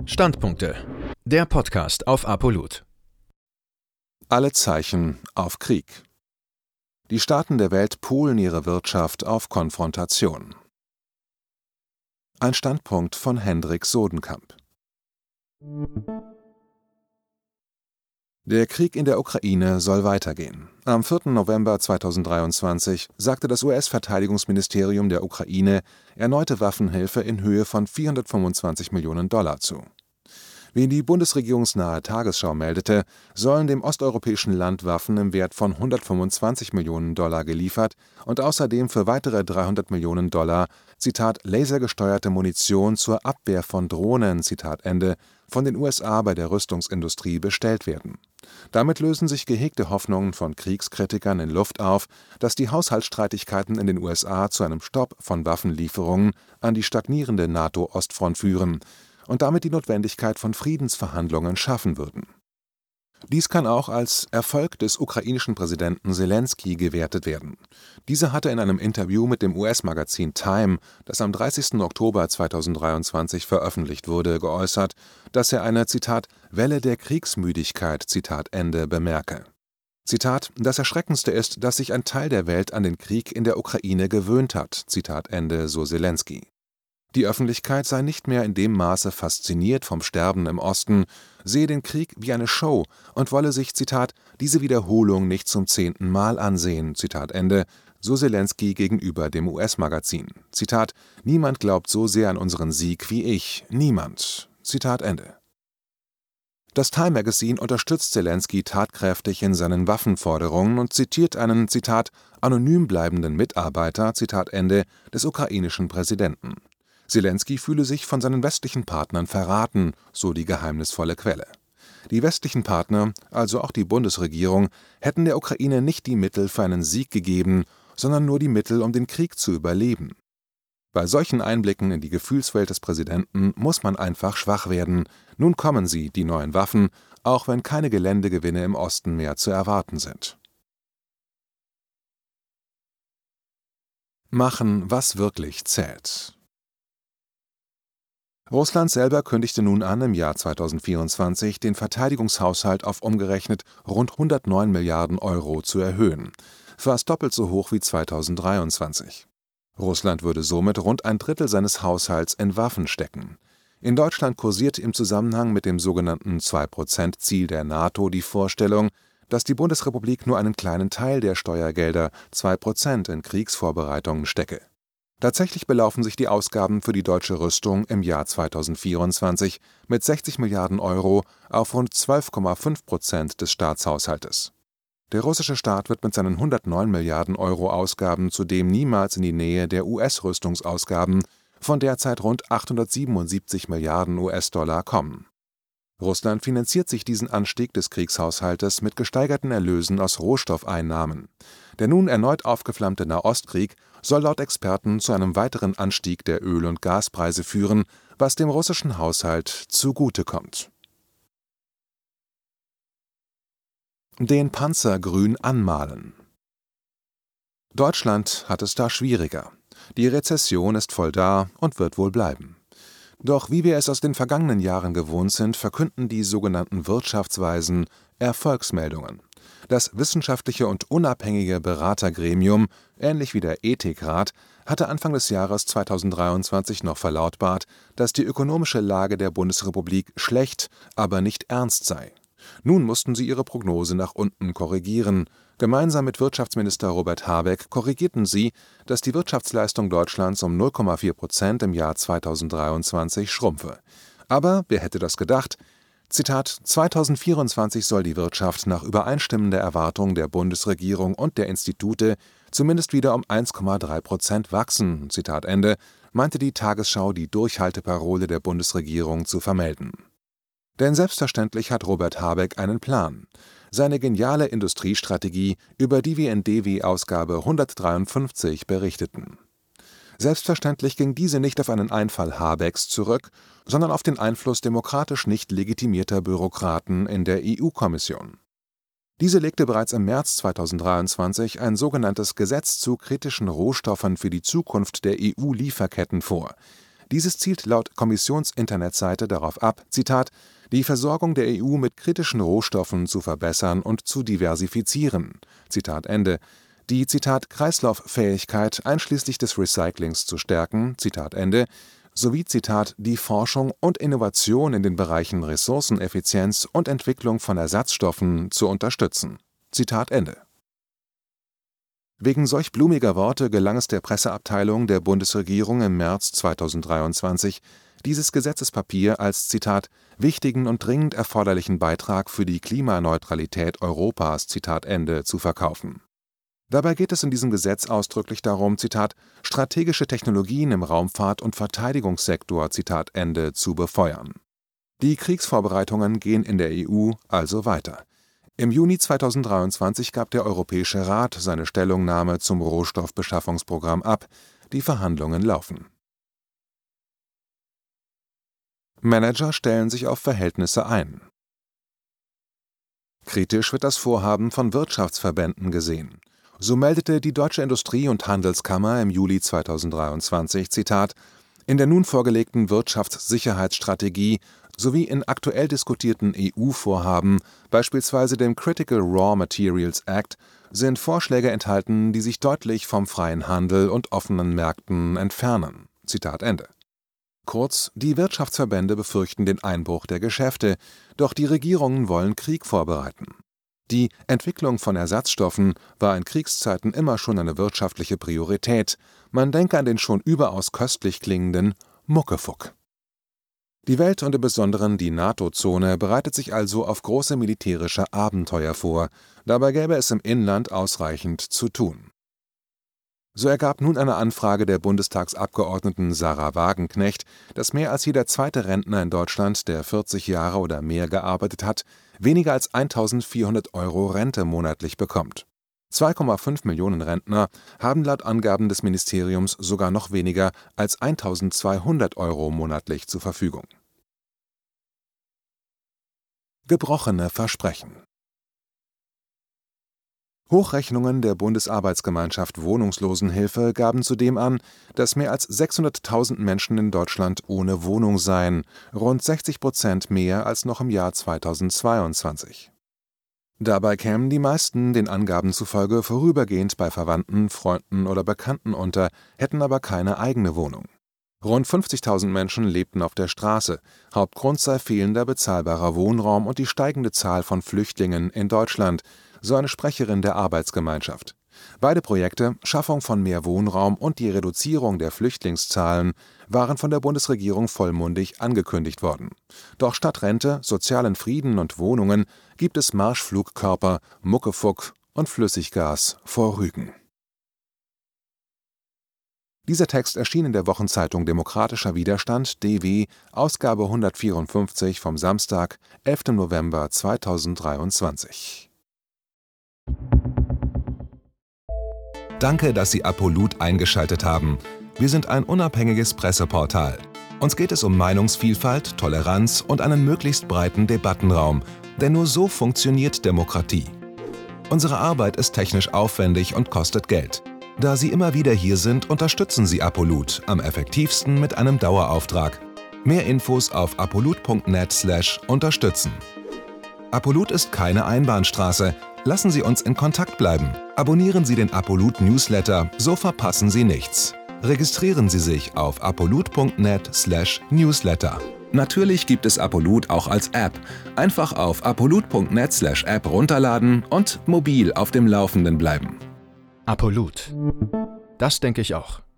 Standpunkte. Der Podcast auf Apollut. Alle Zeichen auf Krieg. Die Staaten der Welt polen ihre Wirtschaft auf Konfrontation. Ein Standpunkt von Hendrik Sodenkamp. Der Krieg in der Ukraine soll weitergehen. Am 4. November 2023 sagte das US-Verteidigungsministerium der Ukraine erneute Waffenhilfe in Höhe von $425 Millionen zu. Wie die bundesregierungsnahe Tagesschau meldete, sollen dem osteuropäischen Land Waffen im Wert von $125 Millionen geliefert und außerdem für weitere $300 Millionen, Zitat, lasergesteuerte Munition zur Abwehr von Drohnen, Zitat Ende, von den USA bei der Rüstungsindustrie bestellt werden. Damit lösen sich gehegte Hoffnungen von Kriegskritikern in Luft auf, dass die Haushaltsstreitigkeiten in den USA zu einem Stopp von Waffenlieferungen an die stagnierende NATO-Ostfront führen und damit die Notwendigkeit von Friedensverhandlungen schaffen würden. Dies kann auch als Erfolg des ukrainischen Präsidenten Selenskyj gewertet werden. Dieser hatte in einem Interview mit dem US-Magazin Time, das am 30. Oktober 2023 veröffentlicht wurde, geäußert, dass er eine, Zitat, Welle der Kriegsmüdigkeit, Zitat Ende, bemerke. Zitat, das Erschreckendste ist, dass sich ein Teil der Welt an den Krieg in der Ukraine gewöhnt hat, Zitat Ende, so Selenskyj. Die Öffentlichkeit sei nicht mehr in dem Maße fasziniert vom Sterben im Osten, sehe den Krieg wie eine Show und wolle sich, Zitat, diese Wiederholung nicht zum 10. Mal ansehen, Zitat Ende, so Selenskyj gegenüber dem US-Magazin. Zitat, niemand glaubt so sehr an unseren Sieg wie ich, niemand, Zitat Ende. Das Time Magazine unterstützt Selenskyj tatkräftig in seinen Waffenforderungen und zitiert einen, Zitat, anonym bleibenden Mitarbeiter, Zitat Ende, des ukrainischen Präsidenten. Selenskyj fühle sich von seinen westlichen Partnern verraten, so die geheimnisvolle Quelle. Die westlichen Partner, also auch die Bundesregierung, hätten der Ukraine nicht die Mittel für einen Sieg gegeben, sondern nur die Mittel, um den Krieg zu überleben. Bei solchen Einblicken in die Gefühlswelt des Präsidenten muss man einfach schwach werden. Nun kommen sie, die neuen Waffen, auch wenn keine Geländegewinne im Osten mehr zu erwarten sind. Machen, was wirklich zählt. Russland selber kündigte nun an, im Jahr 2024 den Verteidigungshaushalt auf umgerechnet rund 109 Milliarden Euro zu erhöhen, fast doppelt so hoch wie 2023. Russland würde somit rund ein Drittel seines Haushalts in Waffen stecken. In Deutschland kursiert im Zusammenhang mit dem sogenannten 2%-Ziel der NATO die Vorstellung, dass die Bundesrepublik nur einen kleinen Teil der Steuergelder, 2%, in Kriegsvorbereitungen stecke. Tatsächlich belaufen sich die Ausgaben für die deutsche Rüstung im Jahr 2024 mit 60 Milliarden Euro auf rund 12,5% des Staatshaushaltes. Der russische Staat wird mit seinen 109 Milliarden Euro Ausgaben zudem niemals in die Nähe der US-Rüstungsausgaben von derzeit rund 877 Milliarden US-Dollar kommen. Russland finanziert sich diesen Anstieg des Kriegshaushaltes mit gesteigerten Erlösen aus Rohstoffeinnahmen. Der nun erneut aufgeflammte Nahostkrieg soll laut Experten zu einem weiteren Anstieg der Öl- und Gaspreise führen, was dem russischen Haushalt zugutekommt. Den Panzer grün anmalen. Deutschland hat es da schwieriger. Die Rezession ist voll da und wird wohl bleiben. Doch wie wir es aus den vergangenen Jahren gewohnt sind, verkünden die sogenannten Wirtschaftsweisen Erfolgsmeldungen. Das wissenschaftliche und unabhängige Beratergremium, ähnlich wie der Ethikrat, hatte Anfang des Jahres 2023 noch verlautbart, dass die ökonomische Lage der Bundesrepublik schlecht, aber nicht ernst sei. Nun mussten sie ihre Prognose nach unten korrigieren. Gemeinsam mit Wirtschaftsminister Robert Habeck korrigierten sie, dass die Wirtschaftsleistung Deutschlands um 0,4% im Jahr 2023 schrumpfe. Aber, wer hätte das gedacht? Zitat, 2024 soll die Wirtschaft nach übereinstimmender Erwartung der Bundesregierung und der Institute zumindest wieder um 1,3% wachsen, Zitat Ende, meinte die Tagesschau, die Durchhalteparole der Bundesregierung zu vermelden. Denn selbstverständlich hat Robert Habeck einen Plan. Seine geniale Industriestrategie, über die wir in DW-Ausgabe 153 berichteten. Selbstverständlich ging diese nicht auf einen Einfall Habecks zurück, sondern auf den Einfluss demokratisch nicht legitimierter Bürokraten in der EU-Kommission. Diese legte bereits im März 2023 ein sogenanntes Gesetz zu kritischen Rohstoffen für die Zukunft der EU-Lieferketten vor. Dieses zielt laut Kommissions-Internetseite darauf ab, Zitat, die Versorgung der EU mit kritischen Rohstoffen zu verbessern und zu diversifizieren, Zitat Ende, die, Zitat, Kreislauffähigkeit einschließlich des Recyclings zu stärken, Zitat Ende, sowie, Zitat, die Forschung und Innovation in den Bereichen Ressourceneffizienz und Entwicklung von Ersatzstoffen zu unterstützen, Zitat Ende. Wegen solch blumiger Worte gelang es der Presseabteilung der Bundesregierung im März 2023, dieses Gesetzespapier als, Zitat, wichtigen und dringend erforderlichen Beitrag für die Klimaneutralität Europas, Zitat Ende, zu verkaufen. Dabei geht es in diesem Gesetz ausdrücklich darum, Zitat, strategische Technologien im Raumfahrt- und Verteidigungssektor, Zitat Ende, zu befeuern. Die Kriegsvorbereitungen gehen in der EU also weiter. Im Juni 2023 gab der Europäische Rat seine Stellungnahme zum Rohstoffbeschaffungsprogramm ab. Die Verhandlungen laufen. Manager stellen sich auf Verhältnisse ein. Kritisch wird das Vorhaben von Wirtschaftsverbänden gesehen. So meldete die Deutsche Industrie- und Handelskammer im Juli 2023, Zitat, in der nun vorgelegten Wirtschaftssicherheitsstrategie sowie in aktuell diskutierten EU-Vorhaben, beispielsweise dem Critical Raw Materials Act, sind Vorschläge enthalten, die sich deutlich vom freien Handel und offenen Märkten entfernen. Zitat Ende. Kurz, die Wirtschaftsverbände befürchten den Einbruch der Geschäfte, doch die Regierungen wollen Krieg vorbereiten. Die Entwicklung von Ersatzstoffen war in Kriegszeiten immer schon eine wirtschaftliche Priorität. Man denke an den schon überaus köstlich klingenden Muckefuck. Die Welt und im Besonderen die NATO-Zone bereitet sich also auf große militärische Abenteuer vor. Dabei gäbe es im Inland ausreichend zu tun. So ergab nun eine Anfrage der Bundestagsabgeordneten Sarah Wagenknecht, dass mehr als jeder zweite Rentner in Deutschland, der 40 Jahre oder mehr gearbeitet hat, weniger als 1.400 € Rente monatlich bekommt. 2,5 Millionen Rentner haben laut Angaben des Ministeriums sogar noch weniger als 1.200 € monatlich zur Verfügung. Gebrochene Versprechen. Hochrechnungen der Bundesarbeitsgemeinschaft Wohnungslosenhilfe gaben zudem an, dass mehr als 600.000 Menschen in Deutschland ohne Wohnung seien, rund 60% mehr als noch im Jahr 2022. Dabei kämen die meisten den Angaben zufolge vorübergehend bei Verwandten, Freunden oder Bekannten unter, hätten aber keine eigene Wohnung. Rund 50.000 Menschen lebten auf der Straße. Hauptgrund sei fehlender bezahlbarer Wohnraum und die steigende Zahl von Flüchtlingen in Deutschland, so eine Sprecherin der Arbeitsgemeinschaft. Beide Projekte, Schaffung von mehr Wohnraum und die Reduzierung der Flüchtlingszahlen, waren von der Bundesregierung vollmundig angekündigt worden. Doch statt Rente, sozialen Frieden und Wohnungen gibt es Marschflugkörper, Muckefuck und Flüssiggas vor Rügen. Dieser Text erschien in der Wochenzeitung Demokratischer Widerstand, DW, Ausgabe 154 vom Samstag, 11. November 2023. Danke, dass Sie Apolut eingeschaltet haben. Wir sind ein unabhängiges Presseportal. Uns geht es um Meinungsvielfalt, Toleranz und einen möglichst breiten Debattenraum, denn nur so funktioniert Demokratie. Unsere Arbeit ist technisch aufwendig und kostet Geld. Da Sie immer wieder hier sind, unterstützen Sie Apolut am effektivsten mit einem Dauerauftrag. Mehr Infos auf apolut.net/unterstützen. Apolut ist keine Einbahnstraße. Lassen Sie uns in Kontakt bleiben. Abonnieren Sie den Apolut Newsletter, so verpassen Sie nichts. Registrieren Sie sich auf apolut.net/newsletter. Natürlich gibt es Apolut auch als App. Einfach auf apolut.net/app runterladen und mobil auf dem Laufenden bleiben. Apolut. Das denke ich auch.